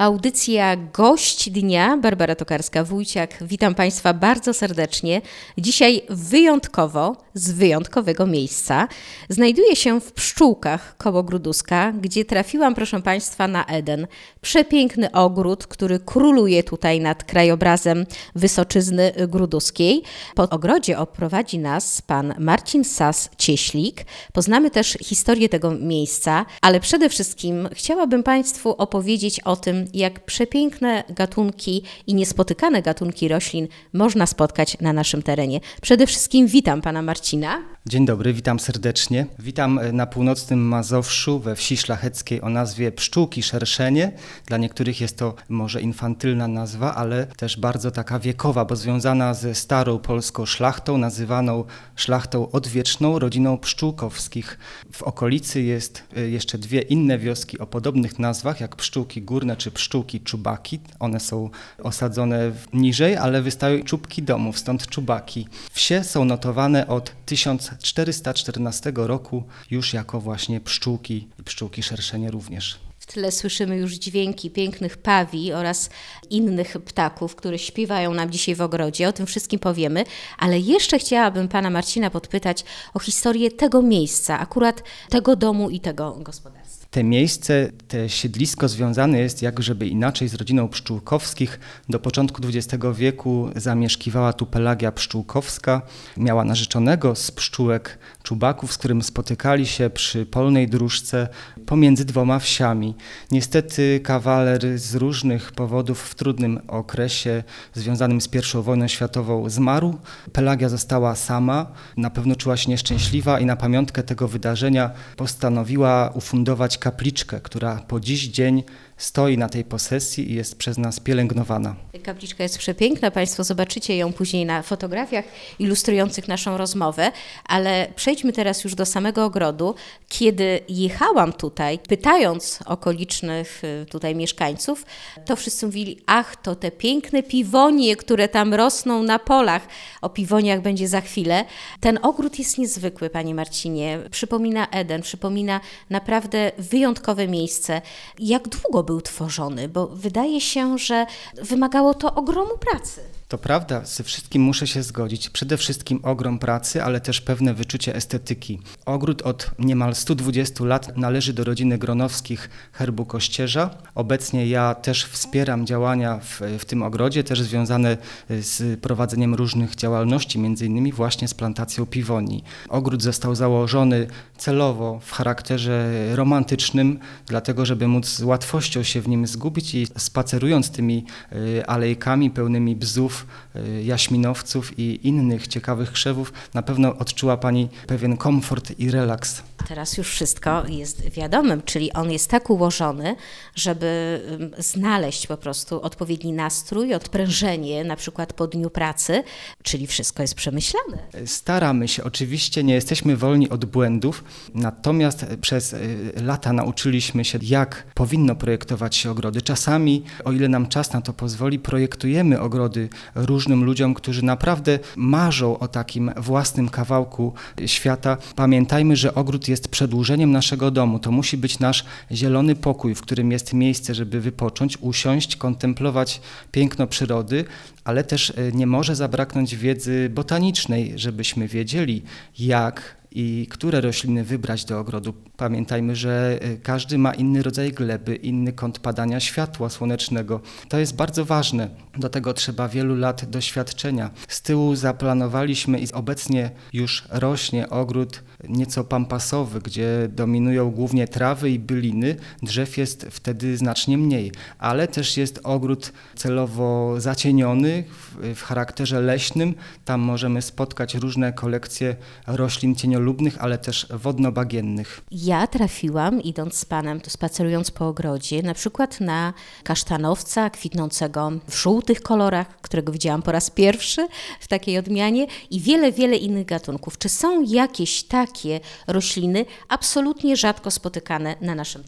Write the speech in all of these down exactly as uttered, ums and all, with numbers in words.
Audycja Gość Dnia, Barbara Tokarska-Wójciak. Witam Państwa bardzo serdecznie. Dzisiaj wyjątkowo, z wyjątkowego miejsca. Znajduję się w Pszczółkach koło Gruduska, gdzie trafiłam, proszę Państwa, na Eden. Przepiękny ogród, który króluje tutaj nad krajobrazem Wysoczyzny Gruduskiej. Po ogrodzie oprowadzi nas pan Marcin Sas-Cieślik. Poznamy też historię tego miejsca, ale przede wszystkim chciałabym Państwu opowiedzieć o tym, jak przepiękne gatunki i niespotykane gatunki roślin można spotkać na naszym terenie. Przede wszystkim witam pana Marcina. Dzień dobry, witam serdecznie. Witam na północnym Mazowszu, we wsi szlacheckiej o nazwie Pszczółki Szerszenie. Dla niektórych jest to może infantylna nazwa, ale też bardzo taka wiekowa, bo związana ze starą polską szlachtą, nazywaną szlachtą odwieczną, rodziną Pszczółkowskich. W okolicy jest jeszcze dwie inne wioski o podobnych nazwach, jak Pszczółki Górne czy Pszczółki Czubaki. One są osadzone niżej, ale wystają czubki domów, stąd czubaki. Wsie są notowane od tysiąc czterysta czternastego roku już jako właśnie pszczółki i pszczółki szerszenie również. W tle słyszymy już dźwięki pięknych pawi oraz innych ptaków, które śpiewają nam dzisiaj w ogrodzie. O tym wszystkim powiemy, ale jeszcze chciałabym pana Marcina podpytać o historię tego miejsca, akurat tego domu i tego gospodarstwa. Te miejsce, te siedlisko związane jest, jak żeby inaczej, z rodziną Pszczółkowskich. Do początku dwudziestego wieku zamieszkiwała tu Pelagia Pszczółkowska. Miała narzeczonego z pszczółek czubaków, z którym spotykali się przy polnej dróżce pomiędzy dwoma wsiami. Niestety kawaler z różnych powodów w trudnym okresie związanym z pierwszą wojną światową zmarł. Pelagia została sama, na pewno czuła się nieszczęśliwa i na pamiątkę tego wydarzenia postanowiła ufundować kapliczkę, która po dziś dzień stoi na tej posesji i jest przez nas pielęgnowana. Kapliczka jest przepiękna, Państwo zobaczycie ją później na fotografiach ilustrujących naszą rozmowę, ale przejdźmy teraz już do samego ogrodu. Kiedy jechałam tutaj, pytając okolicznych tutaj mieszkańców, to wszyscy mówili, ach, to te piękne piwonie, które tam rosną na polach. O piwoniach będzie za chwilę. Ten ogród jest niezwykły, Panie Marcinie. Przypomina Eden, przypomina naprawdę wyjątkowe miejsce. Jak długo był tworzony? Bo wydaje się, że wymagało to ogromu pracy. To prawda, ze wszystkim muszę się zgodzić. Przede wszystkim ogrom pracy, ale też pewne wyczucie estetyki. Ogród od niemal stu dwudziestu lat należy do rodziny Gronowskich herbu Kościerza. Obecnie ja też wspieram działania w, w tym ogrodzie, też związane z prowadzeniem różnych działalności, między innymi właśnie z plantacją piwoni. Ogród został założony celowo w charakterze romantycznym, dlatego żeby móc z łatwością się w nim zgubić i spacerując tymi alejkami pełnymi bzów, jaśminowców i innych ciekawych krzewów, na pewno odczuła Pani pewien komfort i relaks. Teraz już wszystko jest wiadomym, czyli on jest tak ułożony, żeby znaleźć po prostu odpowiedni nastrój, odprężenie, na przykład po dniu pracy, czyli wszystko jest przemyślane. Staramy się, oczywiście nie jesteśmy wolni od błędów, natomiast przez lata nauczyliśmy się, jak powinno projektować się ogrody. Czasami, o ile nam czas na to pozwoli, projektujemy ogrody różnym ludziom, którzy naprawdę marzą o takim własnym kawałku świata. Pamiętajmy, że ogród jest przedłużeniem naszego domu. To musi być nasz zielony pokój, w którym jest miejsce, żeby wypocząć, usiąść, kontemplować piękno przyrody, ale też nie może zabraknąć wiedzy botanicznej, żebyśmy wiedzieli, jak i które rośliny wybrać do ogrodu. Pamiętajmy, że każdy ma inny rodzaj gleby, inny kąt padania światła słonecznego. To jest bardzo ważne. Do tego trzeba wielu lat doświadczenia. Z tyłu zaplanowaliśmy i obecnie już rośnie ogród nieco pampasowy, gdzie dominują głównie trawy i byliny. Drzew jest wtedy znacznie mniej, ale też jest ogród celowo zacieniony w, w charakterze leśnym. Tam możemy spotkać różne kolekcje roślin cieniolubnych, ale też wodno-bagiennych. Ja trafiłam, idąc z panem, spacerując po ogrodzie, na przykład na kasztanowca kwitnącego w żółtych kolorach, którego widziałam po raz pierwszy w takiej odmianie i wiele, wiele innych gatunków. Czy są jakieś takie rośliny absolutnie rzadko spotykane na naszym terenie?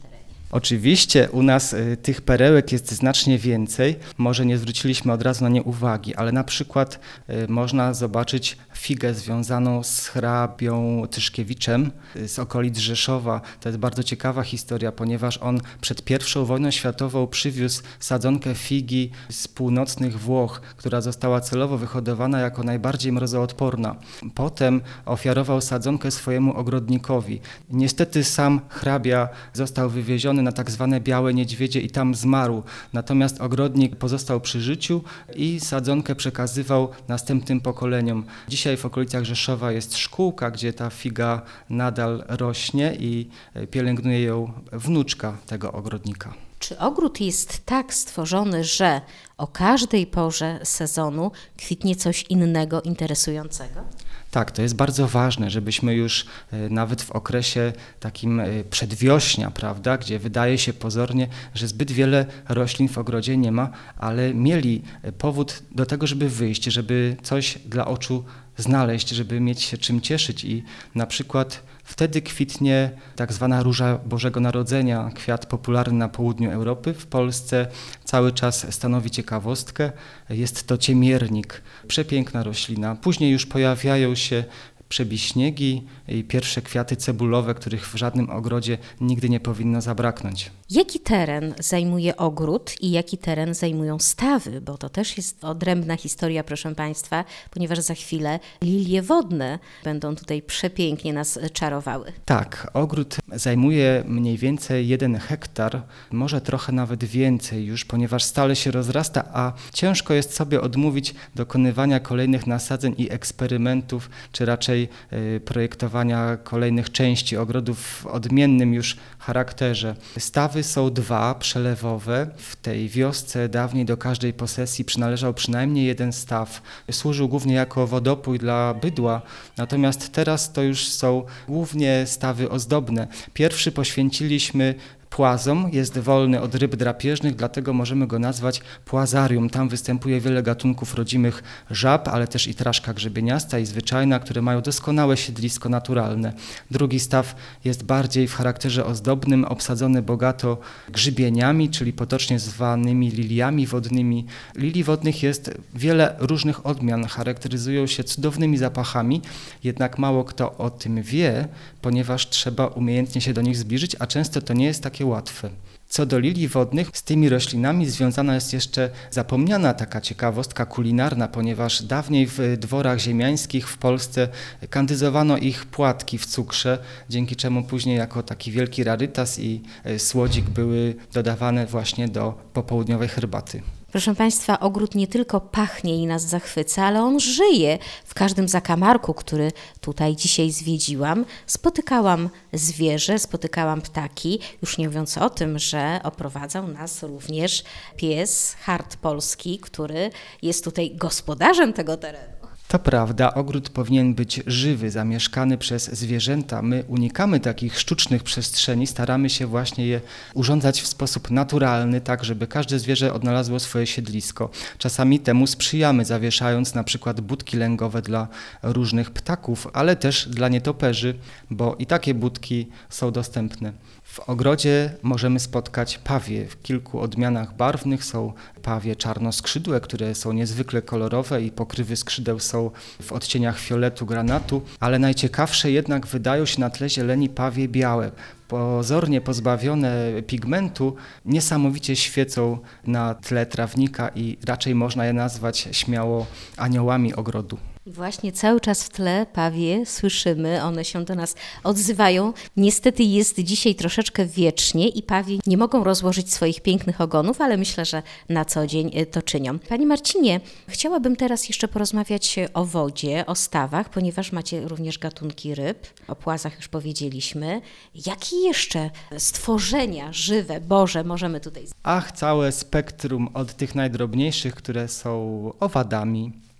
Oczywiście u nas y, tych perełek jest znacznie więcej. Może nie zwróciliśmy od razu na nie uwagi, ale na przykład y, można zobaczyć figę związaną z hrabią Tyszkiewiczem y, z okolic Rzeszowa. To jest bardzo ciekawa historia, ponieważ on przed pierwszą wojną światową przywiózł sadzonkę figi z północnych Włoch, która została celowo wyhodowana jako najbardziej mrozoodporna. Potem ofiarował sadzonkę swojemu ogrodnikowi. Niestety sam hrabia został wywieziony na tak zwane Białe Niedźwiedzie i tam zmarł. Natomiast ogrodnik pozostał przy życiu i sadzonkę przekazywał następnym pokoleniom. Dzisiaj w okolicach Rzeszowa jest szkółka, gdzie ta figa nadal rośnie i pielęgnuje ją wnuczka tego ogrodnika. Czy ogród jest tak stworzony, że o każdej porze sezonu kwitnie coś innego, interesującego? Tak, to jest bardzo ważne, żebyśmy już e, nawet w okresie takim e, przedwiośnia, prawda, gdzie wydaje się pozornie, że zbyt wiele roślin w ogrodzie nie ma, ale mieli e, powód do tego, żeby wyjść, żeby coś dla oczu znaleźć, żeby mieć się czym cieszyć i na przykład wtedy kwitnie tak zwana róża Bożego Narodzenia, kwiat popularny na południu Europy. W Polsce cały czas stanowi ciekawostkę. Jest to ciemiernik, przepiękna roślina. Później już pojawiają się przebiśniegi i pierwsze kwiaty cebulowe, których w żadnym ogrodzie nigdy nie powinno zabraknąć. Jaki teren zajmuje ogród i jaki teren zajmują stawy? Bo to też jest odrębna historia, proszę Państwa, ponieważ za chwilę lilie wodne będą tutaj przepięknie nas czarowały. Tak, ogród zajmuje mniej więcej jeden hektar, może trochę nawet więcej już, ponieważ stale się rozrasta, a ciężko jest sobie odmówić dokonywania kolejnych nasadzeń i eksperymentów, czy raczej y, projektowania kolejnych części ogrodów w odmiennym już charakterze. Stawy są dwa, przelewowe. W tej wiosce dawniej do każdej posesji przynależał przynajmniej jeden staw. Służył głównie jako wodopój dla bydła, natomiast teraz to już są głównie stawy ozdobne. Pierwszy poświęciliśmy płazom, jest wolny od ryb drapieżnych, dlatego możemy go nazwać płazarium. Tam występuje wiele gatunków rodzimych żab, ale też i traszka grzebieniasta i zwyczajna, które mają doskonałe siedlisko naturalne. Drugi staw jest bardziej w charakterze ozdobnym, obsadzony bogato grzybieniami, czyli potocznie zwanymi liliami wodnymi. Lilii wodnych jest wiele różnych odmian, charakteryzują się cudownymi zapachami, jednak mało kto o tym wie, ponieważ trzeba umiejętnie się do nich zbliżyć, a często to nie jest takie łatwe. Co do lilii wodnych, z tymi roślinami związana jest jeszcze zapomniana taka ciekawostka kulinarna, ponieważ dawniej w dworach ziemiańskich w Polsce kandyzowano ich płatki w cukrze, dzięki czemu później jako taki wielki rarytas i słodzik były dodawane właśnie do popołudniowej herbaty. Proszę Państwa, ogród nie tylko pachnie i nas zachwyca, ale on żyje. W każdym zakamarku, który tutaj dzisiaj zwiedziłam, spotykałam zwierzę, spotykałam ptaki, już nie mówiąc o tym, że oprowadzał nas również pies Hart Polski, który jest tutaj gospodarzem tego terenu. To prawda, ogród powinien być żywy, zamieszkany przez zwierzęta. My unikamy takich sztucznych przestrzeni, staramy się właśnie je urządzać w sposób naturalny, tak żeby każde zwierzę odnalazło swoje siedlisko. Czasami temu sprzyjamy, zawieszając na przykład budki lęgowe dla różnych ptaków, ale też dla nietoperzy, bo i takie budki są dostępne. W ogrodzie możemy spotkać pawie w kilku odmianach barwnych. Są pawie czarnoskrzydłe, które są niezwykle kolorowe i pokrywy skrzydeł są w odcieniach fioletu, granatu, ale najciekawsze jednak wydają się na tle zieleni pawie białe. Pozornie pozbawione pigmentu, niesamowicie świecą na tle trawnika i raczej można je nazwać śmiało aniołami ogrodu. I właśnie cały czas w tle pawie słyszymy, one się do nas odzywają. Niestety jest dzisiaj troszeczkę wiecznie i pawie nie mogą rozłożyć swoich pięknych ogonów, ale myślę, że na co dzień to czynią. Pani Marcinie, chciałabym teraz jeszcze porozmawiać o wodzie, o stawach, ponieważ macie również gatunki ryb. O płazach już powiedzieliśmy. Jakie jeszcze stworzenia żywe, boże możemy tutaj... Ach, całe spektrum od tych najdrobniejszych, które są owadami,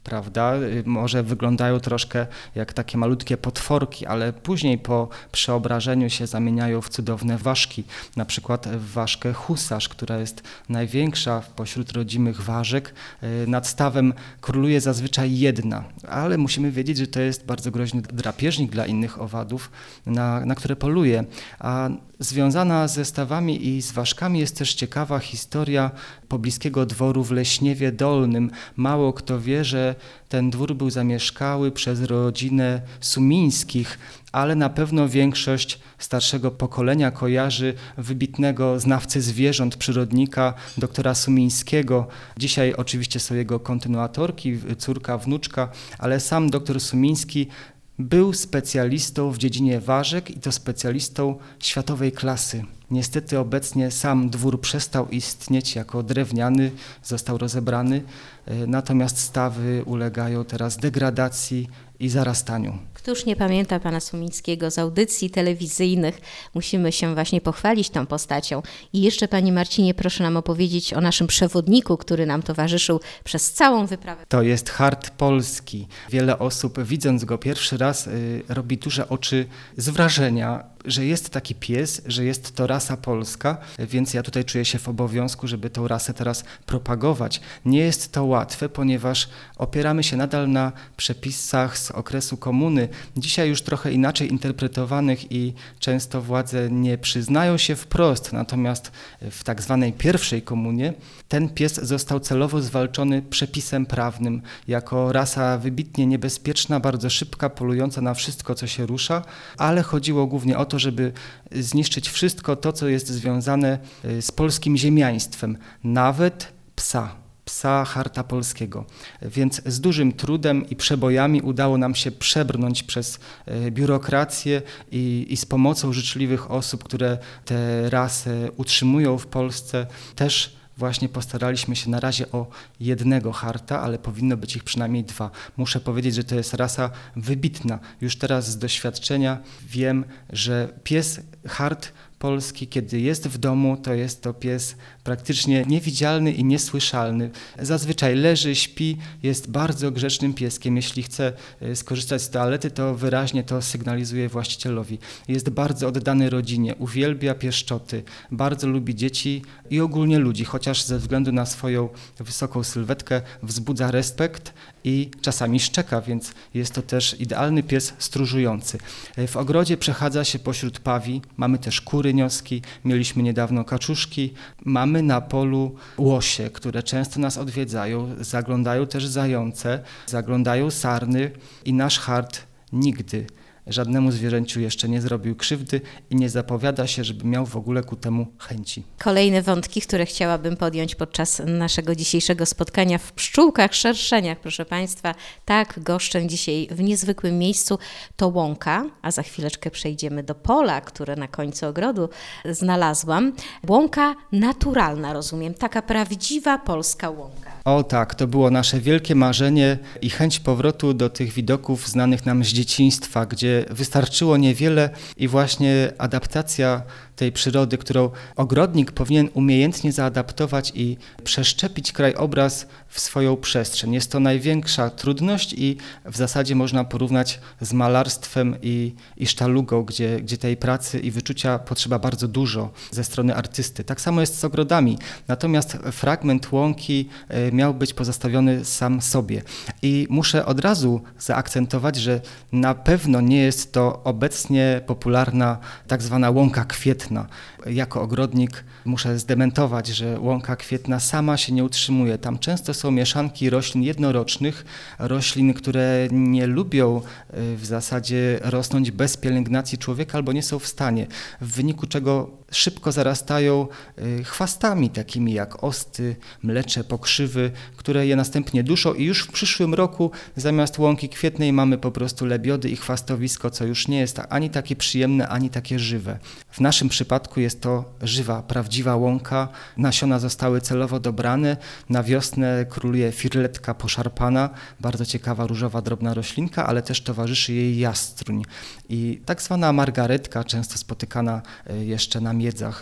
prawda? Może wyglądają troszkę jak takie malutkie potworki, ale później po przeobrażeniu się zamieniają w cudowne ważki. Na przykład w ważkę husarz, która jest największa pośród rodzimych ważek. Nad stawem króluje zazwyczaj jedna, ale musimy wiedzieć, że to jest bardzo groźny drapieżnik dla innych owadów, na, na które poluje. A związana ze stawami i z ważkami jest też ciekawa historia pobliskiego dworu w Leśniewie Dolnym. Mało kto wie, że ten dwór był zamieszkały przez rodzinę Sumińskich, ale na pewno większość starszego pokolenia kojarzy wybitnego znawcę zwierząt, przyrodnika, doktora Sumińskiego. Dzisiaj oczywiście są jego kontynuatorki, córka, wnuczka, ale sam doktor Sumiński był specjalistą w dziedzinie ważek i to specjalistą światowej klasy. Niestety obecnie sam dwór przestał istnieć jako drewniany, został rozebrany, natomiast stawy ulegają teraz degradacji i zarastaniu. Któż nie pamięta pana Sumińskiego z audycji telewizyjnych? Musimy się właśnie pochwalić tą postacią. I jeszcze, panie Marcinie, proszę nam opowiedzieć o naszym przewodniku, który nam towarzyszył przez całą wyprawę. To jest hart polski. Wiele osób, widząc go pierwszy raz, y, robi duże oczy z wrażenia, że jest taki pies, że jest to rasa polska, więc ja tutaj czuję się w obowiązku, żeby tą rasę teraz propagować. Nie jest to łatwe, ponieważ opieramy się nadal na przepisach z okresu komuny, dzisiaj już trochę inaczej interpretowanych i często władze nie przyznają się wprost, natomiast w tak zwanej pierwszej komunie ten pies został celowo zwalczony przepisem prawnym jako rasa wybitnie niebezpieczna, bardzo szybka, polująca na wszystko, co się rusza, ale chodziło głównie o to, żeby zniszczyć wszystko to, co jest związane z polskim ziemiaństwem, nawet psa. psa harta polskiego. Więc z dużym trudem i przebojami udało nam się przebrnąć przez biurokrację i, i z pomocą życzliwych osób, które tę rasę utrzymują w Polsce, też właśnie postaraliśmy się na razie o jednego harta, ale powinno być ich przynajmniej dwa. Muszę powiedzieć, że to jest rasa wybitna. Już teraz z doświadczenia wiem, że pies hart polski, kiedy jest w domu, to jest to pies praktycznie niewidzialny i niesłyszalny. Zazwyczaj leży, śpi, jest bardzo grzecznym pieskiem. Jeśli chce skorzystać z toalety, to wyraźnie to sygnalizuje właścicielowi. Jest bardzo oddany rodzinie, uwielbia pieszczoty, bardzo lubi dzieci i ogólnie ludzi, chociaż ze względu na swoją wysoką sylwetkę wzbudza respekt i czasami szczeka, więc jest to też idealny pies stróżujący. W ogrodzie przechadza się pośród pawi, mamy też kury nioski, mieliśmy niedawno kaczuszki, mamy na polu łosie, które często nas odwiedzają, zaglądają też zające, zaglądają sarny i nasz hart nigdy żadnemu zwierzęciu jeszcze nie zrobił krzywdy i nie zapowiada się, żeby miał w ogóle ku temu chęci. Kolejne wątki, które chciałabym podjąć podczas naszego dzisiejszego spotkania w pszczółkach, szerszeniach, proszę Państwa. Tak, goszczę dzisiaj w niezwykłym miejscu, to łąka, a za chwileczkę przejdziemy do pola, które na końcu ogrodu znalazłam. Łąka naturalna, rozumiem, taka prawdziwa polska łąka. O tak, to było nasze wielkie marzenie i chęć powrotu do tych widoków znanych nam z dzieciństwa, gdzie wystarczyło niewiele i właśnie adaptacja tej przyrody, którą ogrodnik powinien umiejętnie zaadaptować i przeszczepić krajobraz w swoją przestrzeń. Jest to największa trudność i w zasadzie można porównać z malarstwem i, i sztalugą, gdzie, gdzie tej pracy i wyczucia potrzeba bardzo dużo ze strony artysty. Tak samo jest z ogrodami. Natomiast fragment łąki miał być pozostawiony sam sobie. I muszę od razu zaakcentować, że na pewno nie jest to obecnie popularna tak zwana łąka kwietna. Jako ogrodnik muszę zdementować, że łąka kwietna sama się nie utrzymuje. Tam często są mieszanki roślin jednorocznych, roślin, które nie lubią w zasadzie rosnąć bez pielęgnacji człowieka albo nie są w stanie, w wyniku czego szybko zarastają chwastami takimi jak osty, mlecze, pokrzywy, które je następnie duszą i już w przyszłym roku zamiast łąki kwietnej mamy po prostu lebiody i chwastowisko, co już nie jest ani takie przyjemne, ani takie żywe. W naszym przypadku jest to żywa, prawdziwa łąka. Nasiona zostały celowo dobrane. Na wiosnę króluje firletka poszarpana, bardzo ciekawa różowa drobna roślinka, ale też towarzyszy jej jastruń. I tak zwana margaretka, często spotykana jeszcze na miedzach.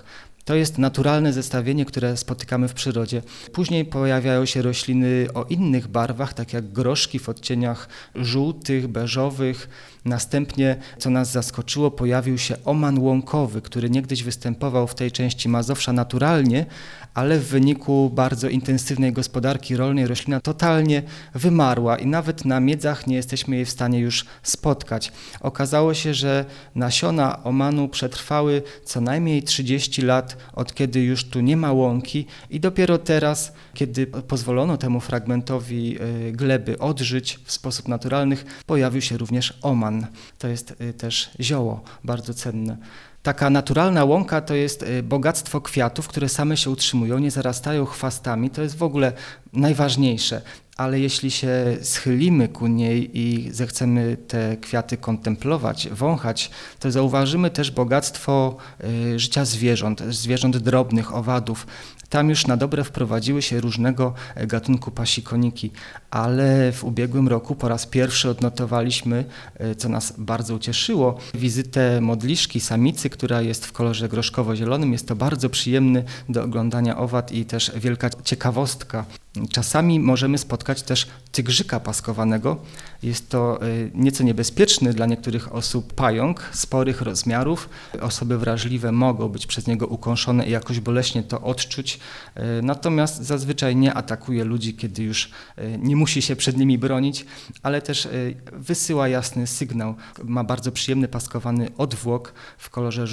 To jest naturalne zestawienie, które spotykamy w przyrodzie. Później pojawiają się rośliny o innych barwach, tak jak groszki w odcieniach żółtych, beżowych. Następnie, co nas zaskoczyło, pojawił się oman łąkowy, który niegdyś występował w tej części Mazowsza naturalnie, ale w wyniku bardzo intensywnej gospodarki rolnej roślina totalnie wymarła i nawet na miedzach nie jesteśmy jej w stanie już spotkać. Okazało się, że nasiona omanu przetrwały co najmniej trzydzieści lat, od kiedy już tu nie ma łąki i dopiero teraz, kiedy pozwolono temu fragmentowi gleby odżyć w sposób naturalny, pojawił się również oman. To jest też zioło bardzo cenne. Taka naturalna łąka to jest bogactwo kwiatów, które same się utrzymują, nie zarastają chwastami, to jest w ogóle najważniejsze. Ale jeśli się schylimy ku niej i zechcemy te kwiaty kontemplować, wąchać, to zauważymy też bogactwo y, życia zwierząt, zwierząt drobnych, owadów. Tam już na dobre wprowadziły się różnego gatunku pasikoniki, ale w ubiegłym roku po raz pierwszy odnotowaliśmy, co nas bardzo ucieszyło, wizytę modliszki, samicy, która jest w kolorze groszkowo-zielonym. Jest to bardzo przyjemny do oglądania owad i też wielka ciekawostka. Czasami możemy spotkać też tygrzyka paskowanego. Jest to nieco niebezpieczny dla niektórych osób pająk sporych rozmiarów. Osoby wrażliwe mogą być przez niego ukąszone i jakoś boleśnie to odczuć. Natomiast zazwyczaj nie atakuje ludzi, kiedy już nie musi się przed nimi bronić, ale też wysyła jasny sygnał. Ma bardzo przyjemny paskowany odwłok w kolorze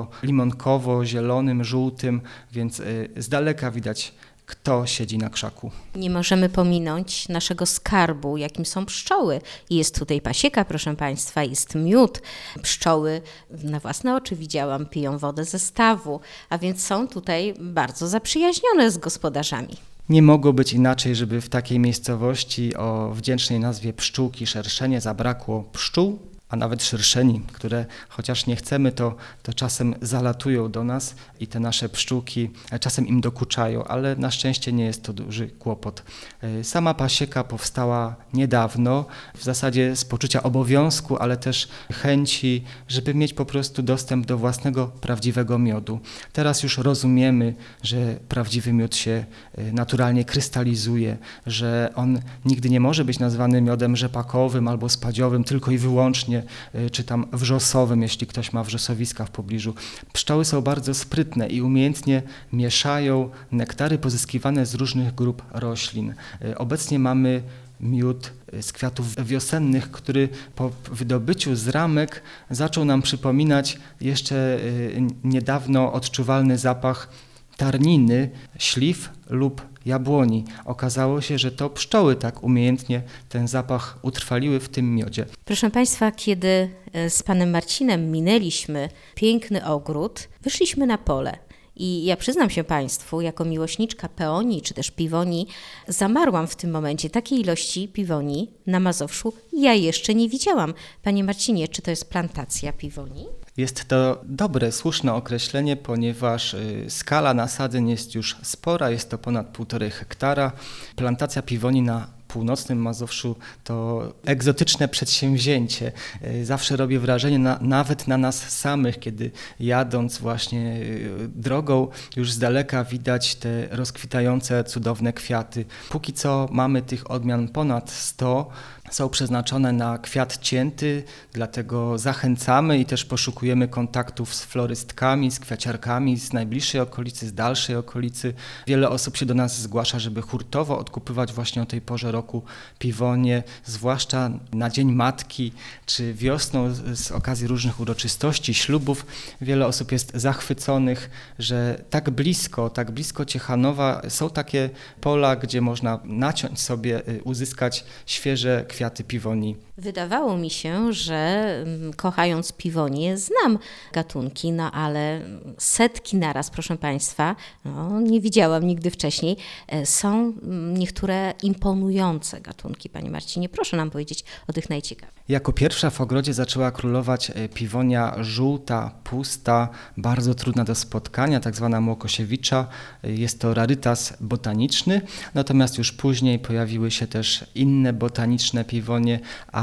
żółto-limonkowo-zielonym, żółtym, więc z daleka widać, kto siedzi na krzaku. Nie możemy pominąć naszego skarbu, jakim są pszczoły. Jest tutaj pasieka, proszę Państwa, jest miód. Pszczoły, na własne oczy widziałam, piją wodę ze stawu, a więc są tutaj bardzo zaprzyjaźnione z gospodarzami. Nie mogło być inaczej, żeby w takiej miejscowości o wdzięcznej nazwie Pszczółki Szerszenie zabrakło pszczół, a nawet szerszeni, które chociaż nie chcemy, to, to czasem zalatują do nas i te nasze pszczółki czasem im dokuczają, ale na szczęście nie jest to duży kłopot. Sama pasieka powstała niedawno, w zasadzie z poczucia obowiązku, ale też chęci, żeby mieć po prostu dostęp do własnego prawdziwego miodu. Teraz już rozumiemy, że prawdziwy miód się naturalnie krystalizuje, że on nigdy nie może być nazwany miodem rzepakowym albo spadziowym tylko i wyłącznie, czy tam wrzosowym, jeśli ktoś ma wrzosowiska w pobliżu. Pszczoły są bardzo sprytne i umiejętnie mieszają nektary pozyskiwane z różnych grup roślin. Obecnie mamy miód z kwiatów wiosennych, który po wydobyciu z ramek zaczął nam przypominać jeszcze niedawno odczuwalny zapach tarniny, śliw lub jabłoni. Okazało się, że to pszczoły tak umiejętnie ten zapach utrwaliły w tym miodzie. Proszę Państwa, kiedy z panem Marcinem minęliśmy piękny ogród, wyszliśmy na pole. I ja przyznam się Państwu, jako miłośniczka peonii czy też piwonii, zamarłam w tym momencie. Takiej ilości piwonii na Mazowszu ja jeszcze nie widziałam. Panie Marcinie, czy to jest plantacja piwonii? Jest to dobre, słuszne określenie, ponieważ skala nasadzeń jest już spora, jest to ponad półtorej hektara. Plantacja piwonii na północnym Mazowszu to egzotyczne przedsięwzięcie. Zawsze robi wrażenie na, nawet na nas samych, kiedy jadąc właśnie drogą już z daleka widać te rozkwitające, cudowne kwiaty. Póki co mamy tych odmian ponad sto. Są przeznaczone na kwiat cięty, dlatego zachęcamy i też poszukujemy kontaktów z florystkami, z kwiaciarkami z najbliższej okolicy, z dalszej okolicy. Wiele osób się do nas zgłasza, żeby hurtowo odkupywać właśnie o tej porze roku piwonie, zwłaszcza na Dzień Matki czy wiosną z okazji różnych uroczystości, ślubów. Wiele osób jest zachwyconych, że tak blisko, tak blisko Ciechanowa są takie pola, gdzie można naciąć sobie, uzyskać świeże kwiaty piwonii. Wydawało mi się, że kochając piwonię znam gatunki, no ale setki naraz, proszę Państwa, no, nie widziałam nigdy wcześniej. Są niektóre imponujące gatunki, Panie Marcinie. Proszę nam powiedzieć o tych najciekawszych. Jako pierwsza w ogrodzie zaczęła królować piwonia żółta, pusta, bardzo trudna do spotkania, tak zwana Młokosiewicza. Jest to rarytas botaniczny, natomiast już później pojawiły się też inne botaniczne piwonie, a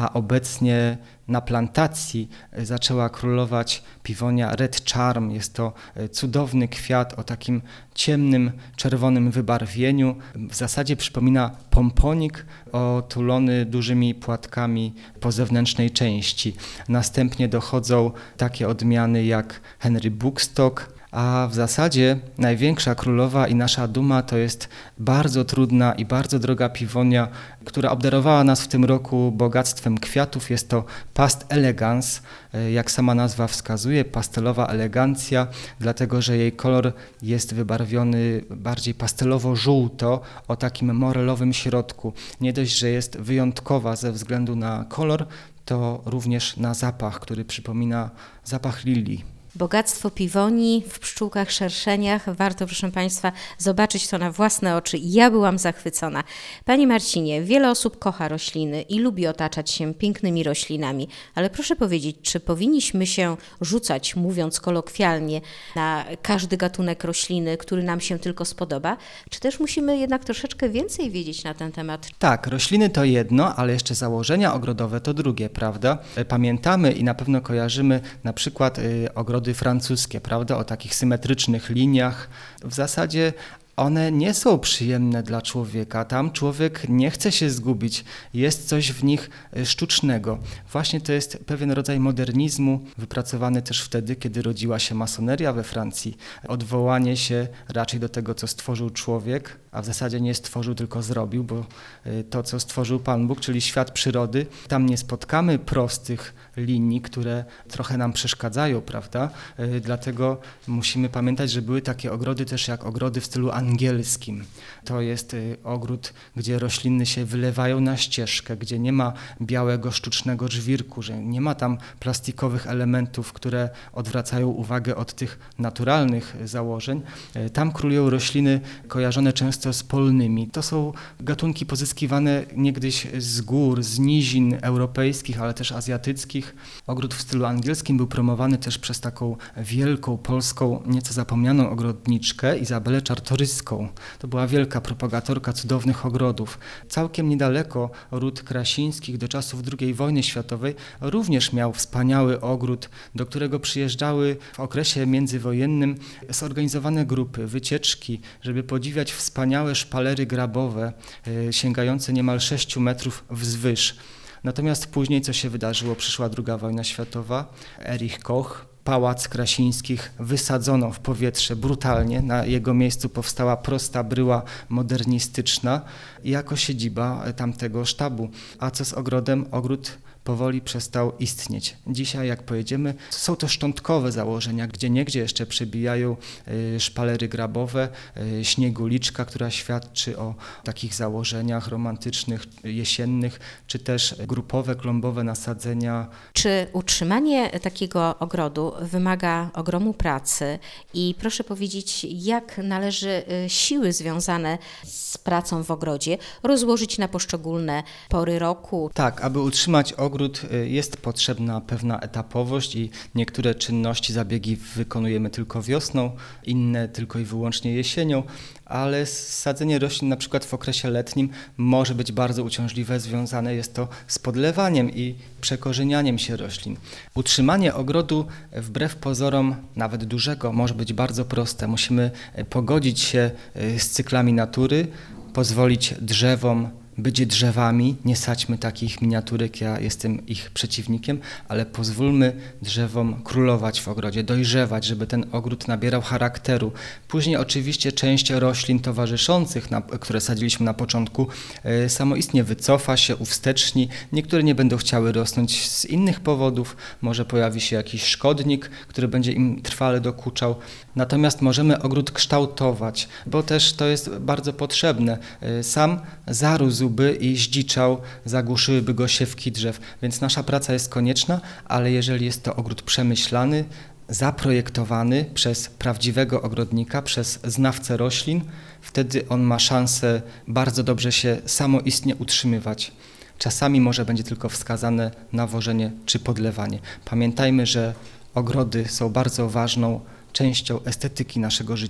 a obecnie na plantacji zaczęła królować piwonia Red Charm. Jest to cudowny kwiat o takim ciemnym, czerwonym wybarwieniu. W zasadzie przypomina pomponik otulony dużymi płatkami po zewnętrznej części. Następnie dochodzą takie odmiany jak Henry Buckstock, a w zasadzie największa królowa i nasza duma to jest bardzo trudna i bardzo droga piwonia, która obdarowała nas w tym roku bogactwem kwiatów. Jest to Past Elegans, jak sama nazwa wskazuje, pastelowa elegancja, dlatego że jej kolor jest wybarwiony bardziej pastelowo-żółto o takim morelowym środku. Nie dość, że jest wyjątkowa ze względu na kolor, to również na zapach, który przypomina zapach lilii. Bogactwo piwonii w pszczółkach, szerszeniach. Warto, proszę Państwa, zobaczyć to na własne oczy. Ja byłam zachwycona. Panie Marcinie, wiele osób kocha rośliny i lubi otaczać się pięknymi roślinami, ale proszę powiedzieć, czy powinniśmy się rzucać, mówiąc kolokwialnie, na każdy gatunek rośliny, który nam się tylko spodoba, czy też musimy jednak troszeczkę więcej wiedzieć na ten temat? Tak, rośliny to jedno, ale jeszcze założenia ogrodowe to drugie, prawda? Pamiętamy i na pewno kojarzymy na przykład y, ogrody francuskie, prawda, o takich symetrycznych liniach. W zasadzie one nie są przyjemne dla człowieka. Tam człowiek nie chce się zgubić. Jest coś w nich sztucznego. Właśnie to jest pewien rodzaj modernizmu, wypracowany też wtedy, kiedy rodziła się masoneria we Francji. Odwołanie się raczej do tego, co stworzył człowiek, a w zasadzie nie stworzył, tylko zrobił, bo to, co stworzył Pan Bóg, czyli świat przyrody, tam nie spotkamy prostych linii, które trochę nam przeszkadzają, prawda? Dlatego musimy pamiętać, że były takie ogrody też jak ogrody w stylu angielskim. To jest ogród, gdzie rośliny się wylewają na ścieżkę, gdzie nie ma białego, sztucznego żwirku, że nie ma tam plastikowych elementów, które odwracają uwagę od tych naturalnych założeń. Tam królują rośliny kojarzone często z polnymi. To są gatunki pozyskiwane niegdyś z gór, z nizin europejskich, ale też azjatyckich. Ogród w stylu angielskim był promowany też przez taką wielką polską, nieco zapomnianą ogrodniczkę Izabelę Czartoryską. To była wielka propagatorka cudownych ogrodów. Całkiem niedaleko ród Krasińskich do czasów drugiej wojny światowej również miał wspaniały ogród, do którego przyjeżdżały w okresie międzywojennym zorganizowane grupy, wycieczki, żeby podziwiać wspaniałe szpalery grabowe, sięgające niemal sześciu metrów wzwyż. Natomiast później co się wydarzyło? Przyszła druga wojna światowa, Erich Koch, Pałac Krasińskich wysadzono w powietrze brutalnie, na jego miejscu powstała prosta bryła modernistyczna jako siedziba tamtego sztabu. A co z ogrodem? Ogród powoli przestał istnieć. Dzisiaj, jak pojedziemy, są to szczątkowe założenia, gdzie niegdzie jeszcze przebijają szpalery grabowe, śnieguliczka, która świadczy o takich założeniach romantycznych, jesiennych, czy też grupowe, klombowe nasadzenia. Czy utrzymanie takiego ogrodu wymaga ogromu pracy i proszę powiedzieć, jak należy siły związane z pracą w ogrodzie rozłożyć na poszczególne pory roku? Tak, aby utrzymać ogród jest potrzebna pewna etapowość i niektóre czynności, zabiegi wykonujemy tylko wiosną, inne tylko i wyłącznie jesienią, ale sadzenie roślin na przykład w okresie letnim może być bardzo uciążliwe, związane jest to z podlewaniem i przekorzenianiem się roślin. Utrzymanie ogrodu wbrew pozorom, nawet dużego, może być bardzo proste. Musimy pogodzić się z cyklami natury, pozwolić drzewom być drzewami, nie sadźmy takich miniaturek, ja jestem ich przeciwnikiem, ale pozwólmy drzewom królować w ogrodzie, dojrzewać, żeby ten ogród nabierał charakteru. Później oczywiście część roślin towarzyszących, na, które sadziliśmy na początku, e, samoistnie wycofa się, uwsteczni. Niektóre nie będą chciały rosnąć z innych powodów, może pojawi się jakiś szkodnik, który będzie im trwale dokuczał. Natomiast możemy ogród kształtować, bo też to jest bardzo potrzebne. E, sam zarósł by i zdziczał, zagłuszyłyby go siewki drzew, więc nasza praca jest konieczna, ale jeżeli jest to ogród przemyślany, zaprojektowany przez prawdziwego ogrodnika, przez znawcę roślin, wtedy on ma szansę bardzo dobrze się samoistnie utrzymywać. Czasami może będzie tylko wskazane nawożenie czy podlewanie. Pamiętajmy, że ogrody są bardzo ważną częścią estetyki naszego życia.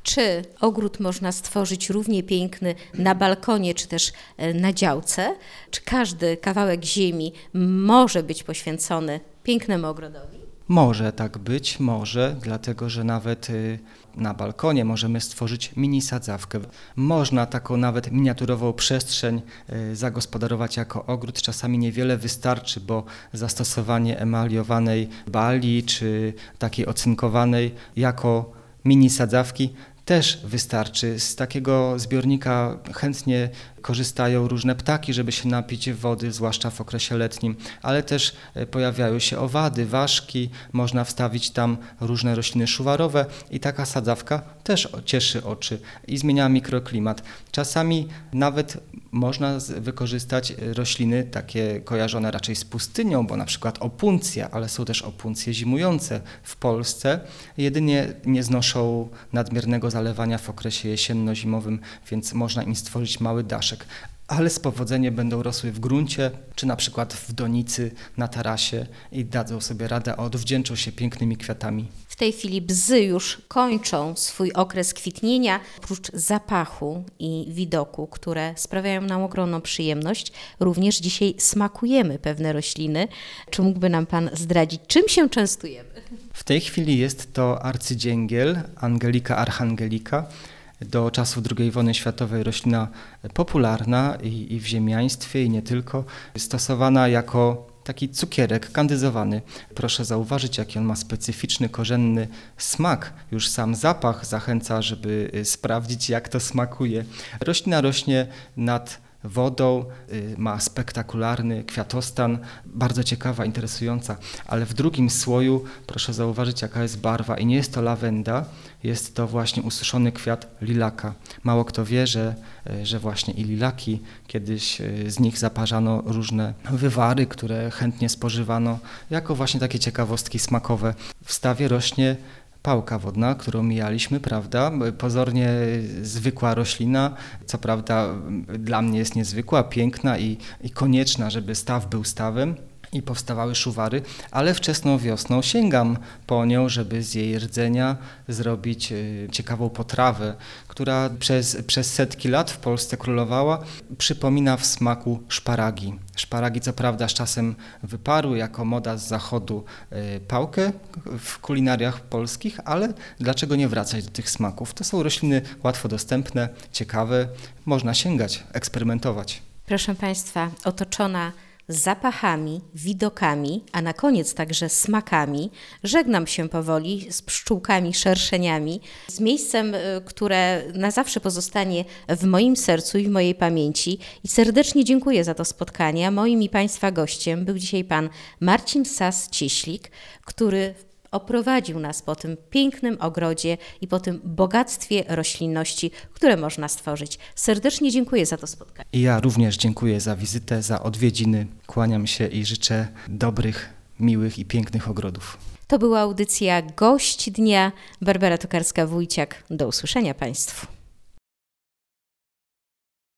Czy ogród można stworzyć równie piękny na balkonie, czy też na działce? Czy każdy kawałek ziemi może być poświęcony pięknemu ogrodowi? Może tak być, może, dlatego że nawet y, na balkonie możemy stworzyć mini sadzawkę. Można taką nawet miniaturową przestrzeń y, zagospodarować jako ogród. Czasami niewiele wystarczy, bo zastosowanie emaliowanej bali czy takiej ocynkowanej jako mini sadzawki też wystarczy. Z takiego zbiornika chętnie korzystają różne ptaki, żeby się napić wody, zwłaszcza w okresie letnim, ale też pojawiają się owady, ważki, można wstawić tam różne rośliny szuwarowe i taka sadzawka też cieszy oczy i zmienia mikroklimat. Czasami nawet można wykorzystać rośliny takie kojarzone raczej z pustynią, bo na przykład opuncja, ale są też opuncje zimujące w Polsce, jedynie nie znoszą nadmiernego zalewania w okresie jesienno-zimowym, więc można im stworzyć mały daszek. Ale z powodzeniem będą rosły w gruncie, czy na przykład w donicy na tarasie i dadzą sobie radę, a odwdzięczą się pięknymi kwiatami. W tej chwili bzy już kończą swój okres kwitnienia. Oprócz zapachu i widoku, które sprawiają nam ogromną przyjemność, również dzisiaj smakujemy pewne rośliny. Czy mógłby nam Pan zdradzić, czym się częstujemy? W tej chwili jest to arcydzięgiel, Angelica archangelica. Do czasów drugiej wojny światowej roślina popularna i, i w ziemiaństwie, i nie tylko, stosowana jako taki cukierek kandyzowany. Proszę zauważyć, jaki on ma specyficzny, korzenny smak. Już sam zapach zachęca, żeby sprawdzić, jak to smakuje. Roślina rośnie nad wodą, ma spektakularny kwiatostan, bardzo ciekawa, interesująca, ale w drugim słoju proszę zauważyć, jaka jest barwa i nie jest to lawenda, jest to właśnie ususzony kwiat lilaka. Mało kto wie, że, że właśnie i lilaki, kiedyś z nich zaparzano różne wywary, które chętnie spożywano jako właśnie takie ciekawostki smakowe. W stawie rośnie pałka wodna, którą mijaliśmy, prawda? Pozornie zwykła roślina, co prawda dla mnie jest niezwykła, piękna i, i konieczna, żeby staw był stawem i powstawały szuwary, ale wczesną wiosną sięgam po nią, żeby z jej rdzenia zrobić ciekawą potrawę, która przez, przez setki lat w Polsce królowała. Przypomina w smaku szparagi. Szparagi co prawda z czasem wyparły jako moda z zachodu pałkę w kulinariach polskich, ale dlaczego nie wracać do tych smaków? To są rośliny łatwo dostępne, ciekawe, można sięgać, eksperymentować. Proszę Państwa, otoczona zapachami, widokami, a na koniec także smakami, żegnam się powoli z pszczółkami, szerszeniami, z miejscem, które na zawsze pozostanie w moim sercu i w mojej pamięci. I serdecznie dziękuję za to spotkanie. Moim i Państwa gościem był dzisiaj Pan Marcin Sas-Cieślik, który oprowadził nas po tym pięknym ogrodzie i po tym bogactwie roślinności, które można stworzyć. Serdecznie dziękuję za to spotkanie. I ja również dziękuję za wizytę, za odwiedziny. Kłaniam się i życzę dobrych, miłych i pięknych ogrodów. To była audycja Gość Dnia. Barbara Tokarska-Wójciak. Do usłyszenia Państwu.